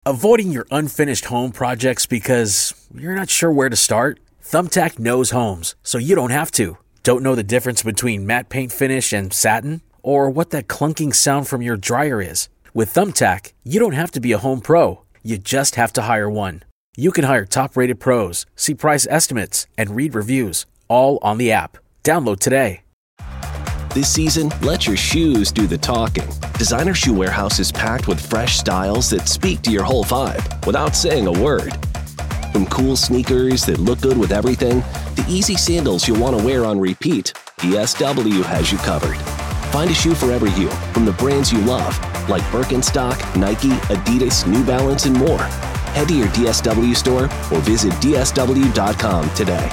Avoiding your unfinished home projects because you're not sure where to start? Thumbtack knows homes, so you don't have to. Don't know the difference between matte paint finish and satin? Or what that clunking sound from your dryer is? With Thumbtack, you don't have to be a home pro. You just have to hire one. You can hire top-rated pros, see price estimates, and read reviews, all on the app. Download today. This season, let your shoes do the talking. Designer Shoe Warehouse is packed with fresh styles that speak to your whole vibe without saying a word. From cool sneakers that look good with everything, to easy sandals you'll want to wear on repeat, DSW has you covered. Find a shoe for every you from the brands you love, like Birkenstock, Nike, Adidas, New Balance, and more. Head to your DSW store or visit DSW.com today.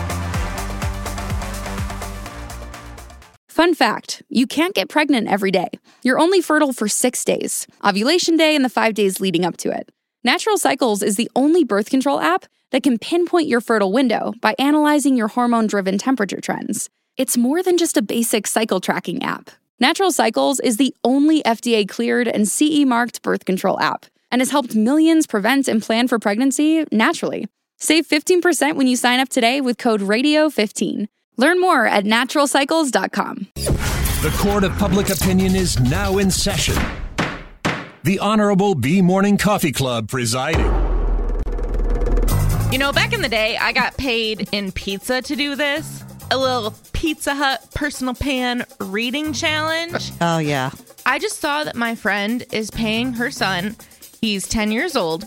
Fun fact, you can't get pregnant every day. You're only fertile for 6 days, ovulation day and the 5 days leading up to it. Natural Cycles is the only birth control app that can pinpoint your fertile window by analyzing your hormone-driven temperature trends. It's more than just a basic cycle tracking app. Natural Cycles is the only FDA-cleared and CE-marked birth control app and has helped millions prevent and plan for pregnancy naturally. Save 15% when you sign up today with code RADIO15. Learn more at naturalcycles.com. The Court of Public Opinion is now in session. The Honorable B Morning Coffee Club presiding. You know, back in the day, I got paid in pizza to do this. A little Pizza Hut personal pan reading challenge. Oh, yeah. I just saw that my friend is paying her son, he's 10 years old,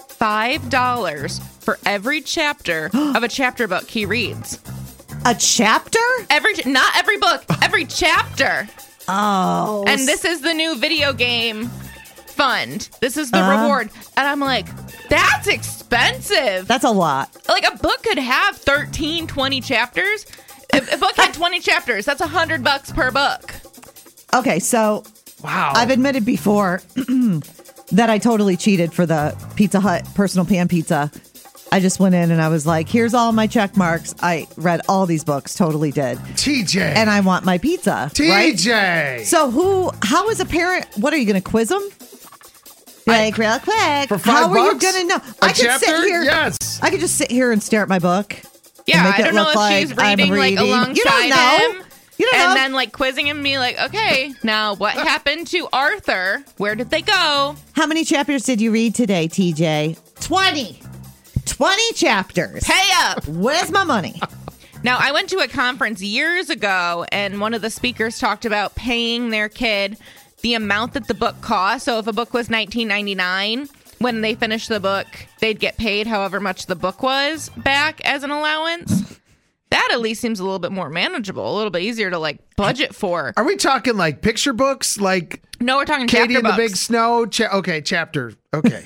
$5 for every chapter of a chapter book he reads. A chapter? Not every book, every chapter. Oh. And this is the new video game fund. This is the reward. And I'm like, that's expensive. That's a lot. Like a book could have 13, 20 chapters. If a book had 20 chapters, that's $100 per book. Okay, so wow. I've admitted before that I totally cheated for the Pizza Hut personal pan pizza. I just went in and I was like, here's all my check marks. I read all these books, totally did. TJ. And I want my pizza. TJ. Right? So how is a parent, what are you going to quiz them? Like, real quick. For $5? How are you going to know? I could sit here. Yes. I could just sit here and stare at my book. Yeah, I don't know if she's reading like alongside you don't know. him. And then like quizzing him and be like, okay, now what happened to Arthur? Where did they go? How many chapters did you read today, TJ? 20 chapters. Pay up. Where's my money? Now, I went to a conference years ago, and one of the speakers talked about paying their kid the amount that the book cost. So if a book was $19.99, when they finished the book, they'd get paid however much the book was back as an allowance. That at least seems a little bit more manageable, a little bit easier to like budget for. Are we talking like picture books? Like no, we're talking Katie chapter and the books. Big Snow. Chapter. Okay.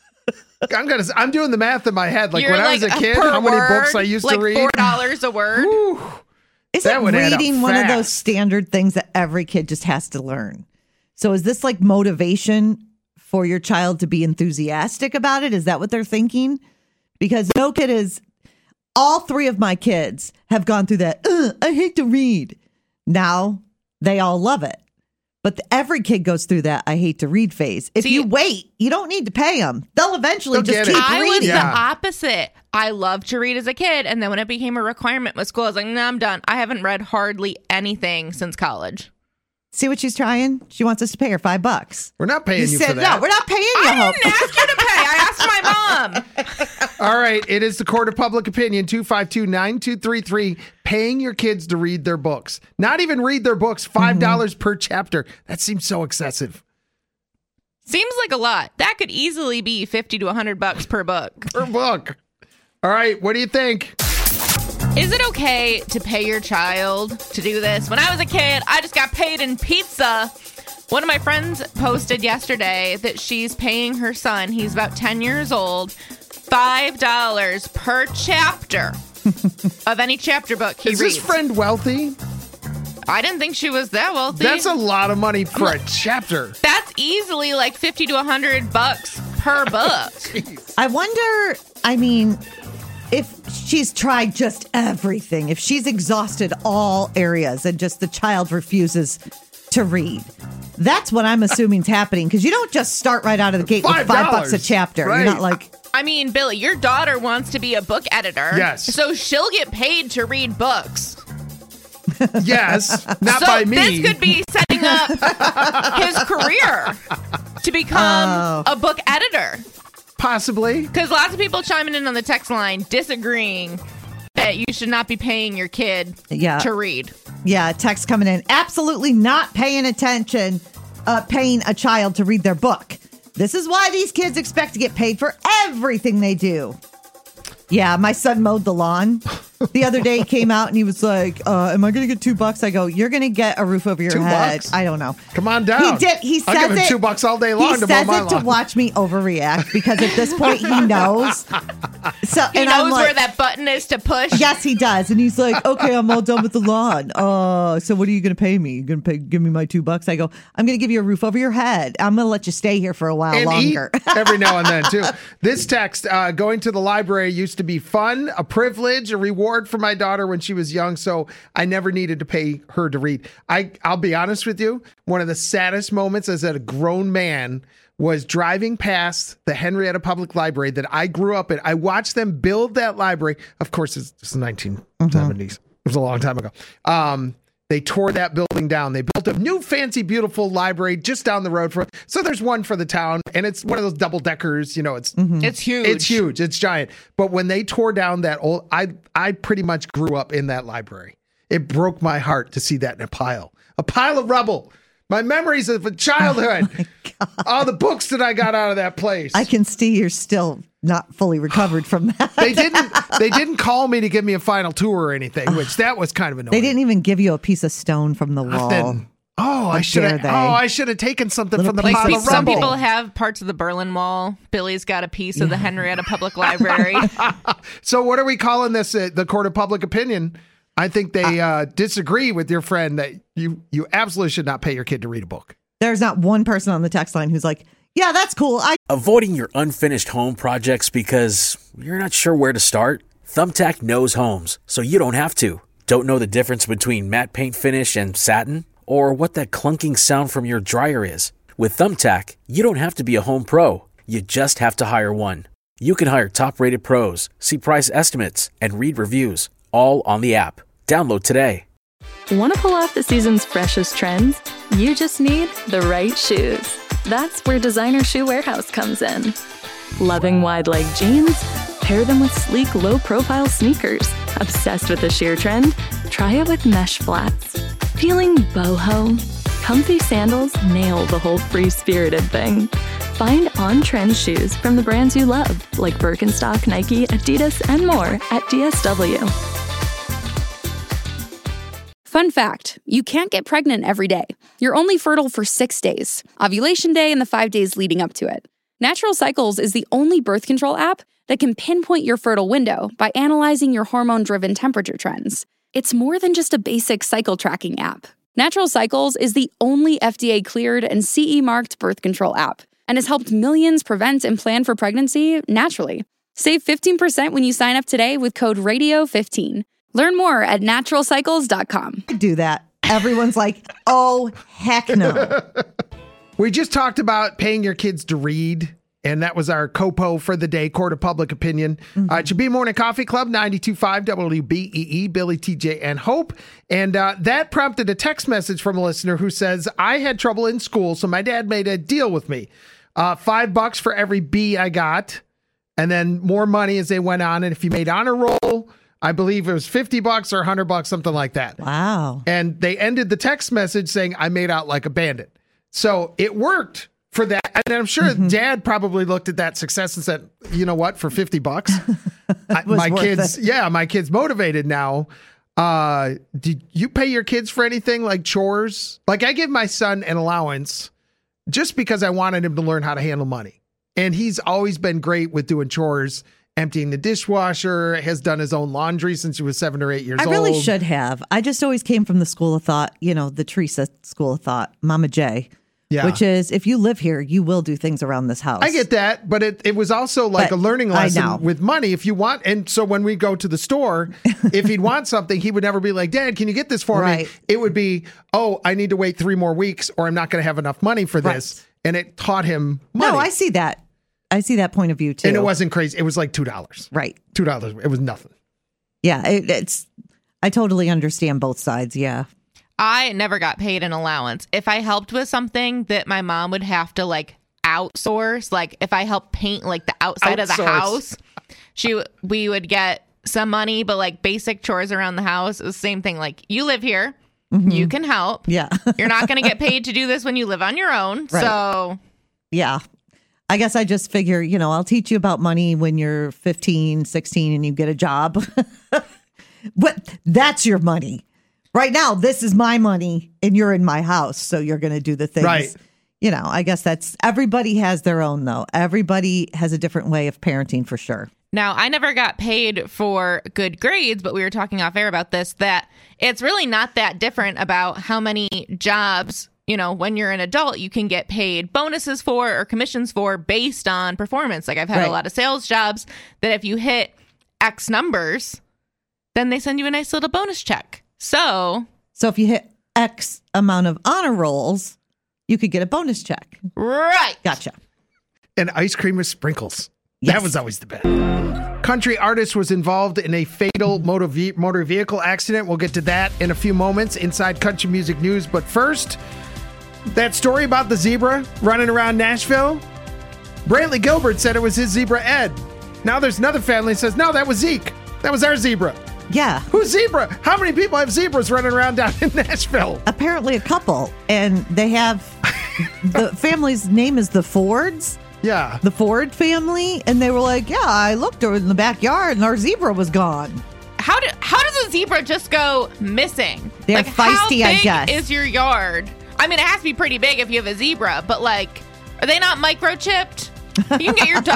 I'm doing the math in my head. Like You're when I was a kid, how many books I used to read? Like $4 a word. Whew. Isn't reading one of those standard things that every kid just has to learn? So is this like motivation for your child to be enthusiastic about it? Is that what they're thinking? Because no kid is, all three of my kids have gone through that, I hate to read. Now they all love it. But every kid goes through that I hate to read phase. If you wait, you don't need to pay them. They'll eventually just keep reading. I was the opposite. I loved to read as a kid. And then when it became a requirement with school, I was like, no, I'm done. I haven't read hardly anything since college. See what she's trying? She wants us to pay her $5. We're not paying you for that. No, we're not paying you. I didn't ask you to pay. I asked my mom. All right. It is the Court of Public Opinion, 252-9233. Paying your kids to read their books. Not even read their books, $5 per chapter. That seems so excessive. Seems like a lot. That could easily be $50 to $100 per book. Per book. All right. What do you think? Is it okay to pay your child to do this? When I was a kid, I just got paid in pizza. One of my friends posted yesterday that she's paying her son, he's about 10 years old, $5 per chapter of any chapter book he reads. Is this friend wealthy? I didn't think she was that wealthy. That's a lot of money for a chapter. That's easily like $50 to $100 per book. I wonder, if she's tried just everything, if she's exhausted all areas and just the child refuses to read, That's what I'm assuming is happening, because you don't just start right out of the gate with $5 a chapter. Right. You're not like... I mean, Billy, your daughter wants to be a book editor. Yes. So she'll get paid to read books. Yes, not by me. This could be setting up his career to become a book editor. Possibly. Because lots of people chiming in on the text line disagreeing that you should not be paying your kid to read. Yeah, text coming in. Absolutely not paying attention, paying a child to read their book. This is why these kids expect to get paid for everything they do. Yeah, my son mowed the lawn. The other day he came out and he was like, am I going to get $2? I go, you're going to get a roof over your head. $2? I don't know. Come on down. He did. He says I'll give him $2 all day long he to mow says my it lawn. to watch me overreact, because at this point he knows. So He knows where that button is to push. Yes, he does. And he's like, okay, I'm all done with the lawn. So what are you going to pay me? You're going to give me my $2? I go, I'm going to give you a roof over your head. I'm going to let you stay here for a while longer. Eat every now and then, too. This text, going to the library used to be fun, a privilege, a reward for my daughter when she was young, so I never needed to pay her to read. I'll be honest with you, one of the saddest moments as a grown man was driving past the Henrietta Public Library that I grew up in. I watched them build that library. Of course, it's the 1970s. It was a long time ago. They tore that building down. They built a new, fancy, beautiful library just down the road so there's one for the town, and it's one of those double deckers. You know, it's huge. It's huge. It's giant. But when they tore down that old, I pretty much grew up in that library. It broke my heart to see that in a pile of rubble. My memories of a childhood. All the books that I got out of that place. I can see you're still not fully recovered from that. They didn't call me to give me a final tour or anything, which that was kind of annoying. They didn't even give you a piece of stone from the wall. I should have taken something from the pile of rubble. Some people have parts of the Berlin Wall. Billy's got a piece of the Henrietta Public Library. So what are we calling this? The court of public opinion. I think they disagree with your friend that you absolutely should not pay your kid to read a book. There's not one person on the text line who's like, yeah, that's cool. Avoiding your unfinished home projects because you're not sure where to start? Thumbtack knows homes, so you don't have to. Don't know the difference between matte paint finish and satin? Or what that clunking sound from your dryer is? With Thumbtack, you don't have to be a home pro. You just have to hire one. You can hire top-rated pros, see price estimates, and read reviews, all on the app. Download today. Want to pull off the season's freshest trends? You just need the right shoes. That's where Designer Shoe Warehouse comes in. Loving wide-leg jeans? Pair them with sleek, low-profile sneakers. Obsessed with the sheer trend? Try it with mesh flats. Feeling boho? Comfy sandals nail the whole free-spirited thing. Find on-trend shoes from the brands you love, like Birkenstock, Nike, Adidas, and more at DSW. Fun fact, you can't get pregnant every day. You're only fertile for 6 days, ovulation day and the 5 days leading up to it. Natural Cycles is the only birth control app that can pinpoint your fertile window by analyzing your hormone-driven temperature trends. It's more than just a basic cycle tracking app. Natural Cycles is the only FDA-cleared and CE-marked birth control app and has helped millions prevent and plan for pregnancy naturally. Save 15% when you sign up today with code RADIO15. Learn more at naturalcycles.com. Do that. Everyone's like, oh, heck no. We just talked about paying your kids to read, and that was our COPO for the day, Court of Public Opinion. Chablis Morning Coffee Club, 92.5 WBEE, Billy, TJ, and Hope. And that prompted a text message from a listener who says, I had trouble in school, so my dad made a deal with me. $5 for every B I got, and then more money as they went on. And if you made honor roll, I believe it was $50 or $100, something like that. Wow. And they ended the text message saying, I made out like a bandit. So it worked for that. And I'm sure Dad probably looked at that success and said, you know what, for $50, my kid's motivated now. Did you pay your kids for anything like chores? Like I give my son an allowance just because I wanted him to learn how to handle money. And he's always been great with doing chores. Emptying the dishwasher, has done his own laundry since he was 7 or 8 years old. I really should have. I just always came from the school of thought, the Teresa school of thought, Mama J, Yeah. Which is, if you live here, you will do things around this house. I get that, but it was also like But a learning I lesson know. with money. If you want, and so when we go to the store, if he'd want something, he would never be like, Dad, can you get this for me? Right. It would be, oh, I need to wait 3 more weeks or I'm not going to have enough money for this. Right. And it taught him money. No, I see that. I see that point of view too. And it wasn't crazy. It was like $2. Right. $2. It was nothing. Yeah, I totally understand both sides. Yeah. I never got paid an allowance. If I helped with something that my mom would have to like outsource, like if I helped paint like the outside of the house, we would get some money, but like basic chores around the house, it was the same thing. Like, you live here, you can help. Yeah. You're not going to get paid to do this when you live on your own. Right. So Yeah. I guess I just figure, I'll teach you about money when you're 15, 16 and you get a job. That's your money. Right now, this is my money and you're in my house. So you're going to do the things. Right. I guess everybody has their own, though. Everybody has a different way of parenting for sure. now, I never got paid for good grades, but we were talking off air about this, that it's really not that different about how many jobs, when you're an adult, you can get paid bonuses for or commissions for based on performance. Like, I've had a lot of sales jobs that if you hit X numbers, then they send you a nice little bonus check. So if you hit X amount of honor rolls, you could get a bonus check. Right. Gotcha. And ice cream with sprinkles. Yes. That was always the best. Country artist was involved in a fatal motor vehicle accident. We'll get to that in a few moments inside Country Music News. But first, that story about the zebra running around Nashville. Brantley Gilbert said it was his zebra, Ed. Now there's another family that says, no, that was Zeke. That was our zebra. Yeah. Who's zebra? How many people have zebras running around down in Nashville? Apparently a couple. And they have, the family's name is the Fords. Yeah. The Ford family. And they were like, yeah, I looked in the backyard and our zebra was gone. How does a zebra just go missing? They're feisty, I guess. How big is your yard? I mean, it has to be pretty big if you have a zebra, but like, are they not microchipped? You can get your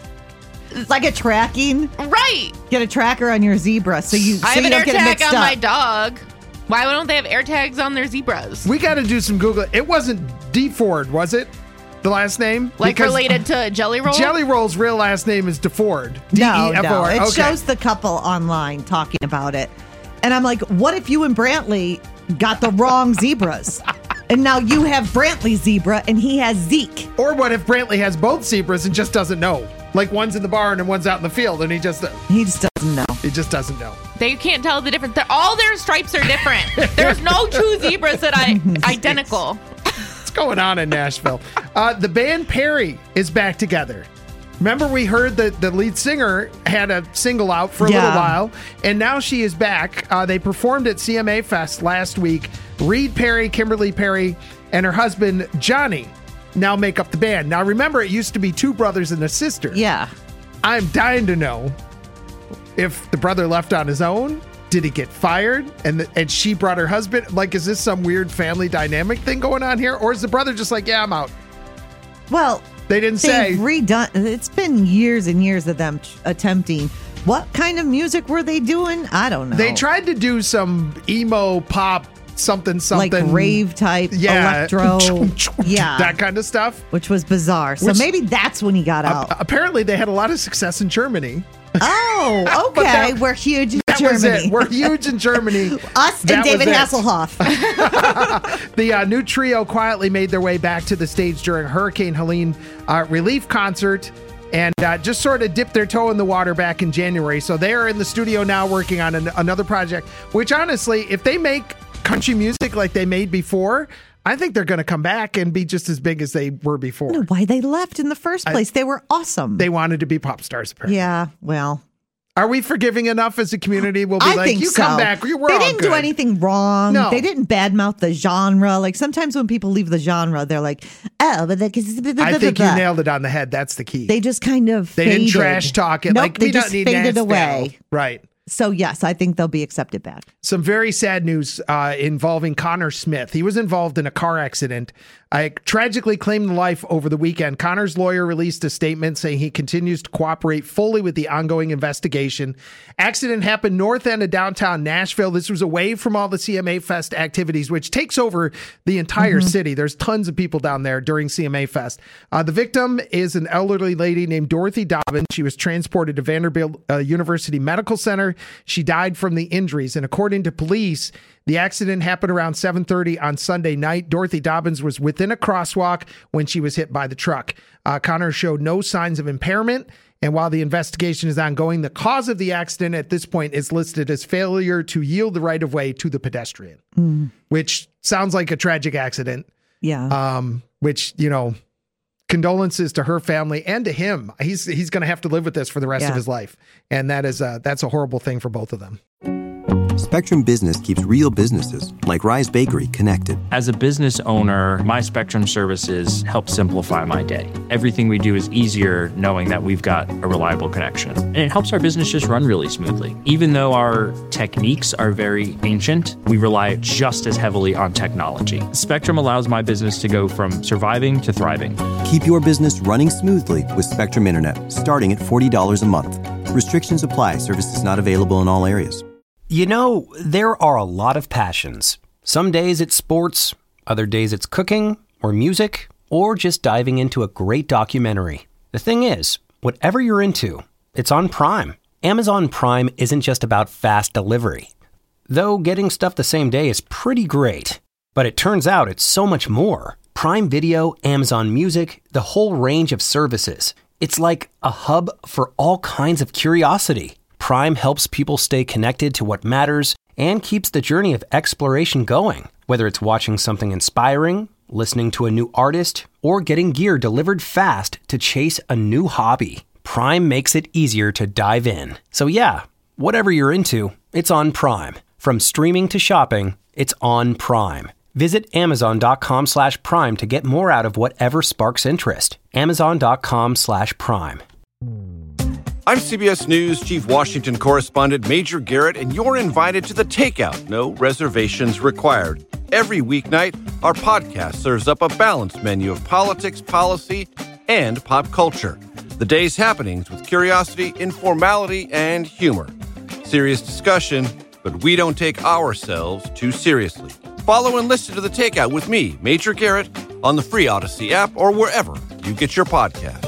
It's like a tracking. Right. Get a tracker on your zebra so you I have an don't get it AirTag mixed on up. my dog. Why don't they have AirTags on their zebras? We got to do some Google. It wasn't DeFord, was it? The last name? Like Because related to Jelly Roll? Jelly Roll's real last name is DeFord. No. D-E-F-O-R. It Okay. shows the couple online talking about it. And I'm like, what if you and Brantley got the wrong zebras? And now you have Brantley's zebra and he has Zeke. Or what if Brantley has both zebras and just doesn't know? Like one's in the barn and one's out in the field and he just doesn't know. He just doesn't know. They can't tell the difference. All their stripes are different. There's no two zebras that are identical. What's going on in Nashville? The band Perry is back together. Remember we heard that the lead singer had a single out for a little while, and now she is back. They performed at CMA Fest last week. Reed Perry, Kimberly Perry, and her husband, Johnny, now make up the band. Now remember, it used to be two brothers and a sister. Yeah. I'm dying to know if the brother left on his own. Did he get fired? And she brought her husband? Like, is this some weird family dynamic thing going on here? Or is the brother just like, yeah, I'm out? Well, they didn't say. Redone. It's been years and years of them attempting. What kind of music were they doing? I don't know. They tried to do some emo pop, something, like rave type, electro, that kind of stuff, which was bizarre. So maybe that's when he got out. Apparently, they had a lot of success in Germany. Oh, okay. We're huge in Germany. Was it. We're huge in Germany. Us and David Hasselhoff. The new trio quietly made their way back to the stage during Hurricane Helene relief concert and just sort of dipped their toe in the water back in January. So they are in the studio now working on another project, which honestly, if they make country music like they made before, I think they're going to come back and be just as big as they were before. I don't know why they left in the first place. They were awesome. They wanted to be pop stars, apparently. Yeah, well. Are we forgiving enough as a community? We'll be I like, think you so. come back. We're they all didn't good. do anything wrong. No. They didn't badmouth the genre. Like sometimes when people leave the genre, they're like, oh, but I think you nailed it on the head. That's the key. They just kind of They faded. didn't trash talk it. Nope, like, they we just don't need faded Nashville. away. Right. So, yes, I think they'll be accepted back. Some very sad news involving Connor Smith. He was involved in a car accident tragically claimed life over the weekend. Connor's lawyer released a statement saying he continues to cooperate fully with the ongoing investigation. Accident happened north end of downtown Nashville. This was away from all the CMA Fest activities, which takes over the entire city. There's tons of people down there during CMA Fest. The victim is an elderly lady named Dorothy Dobbins. She was transported to Vanderbilt University Medical Center. She died from the injuries. And according to police, the accident happened around 7:30 on Sunday night. Dorothy Dobbins was within a crosswalk when she was hit by the truck. Connor showed no signs of impairment. And while the investigation is ongoing, the cause of the accident at this point is listed as failure to yield the right of way to the pedestrian, which sounds like a tragic accident. Yeah. Which, condolences to her family and to him. He's going to have to live with this for the rest of his life. And that's a horrible thing for both of them. Spectrum Business keeps real businesses, like Rise Bakery, connected. As a business owner, my Spectrum services help simplify my day. Everything we do is easier knowing that we've got a reliable connection. And it helps our business just run really smoothly. Even though our techniques are very ancient, we rely just as heavily on technology. Spectrum allows my business to go from surviving to thriving. Keep your business running smoothly with Spectrum Internet, starting at $40 a month. Restrictions apply. Services not available in all areas. There are a lot of passions. Some days it's sports, other days it's cooking or music, or just diving into a great documentary. The thing is, whatever you're into, it's on Prime. Amazon Prime isn't just about fast delivery. Though getting stuff the same day is pretty great. But it turns out it's so much more. Prime Video, Amazon Music, the whole range of services. It's like a hub for all kinds of curiosity. Prime helps people stay connected to what matters and keeps the journey of exploration going. Whether it's watching something inspiring, listening to a new artist, or getting gear delivered fast to chase a new hobby, Prime makes it easier to dive in. So yeah, whatever you're into, it's on Prime. From streaming to shopping, it's on Prime. Visit Amazon.com/Prime to get more out of whatever sparks interest. Amazon.com/Prime. I'm CBS News Chief Washington Correspondent Major Garrett, and you're invited to The Takeout. No reservations required. Every weeknight, our podcast serves up a balanced menu of politics, policy, and pop culture. The day's happenings with curiosity, informality, and humor. Serious discussion, but we don't take ourselves too seriously. Follow and listen to The Takeout with me, Major Garrett, on the free Odyssey app or wherever you get your podcast.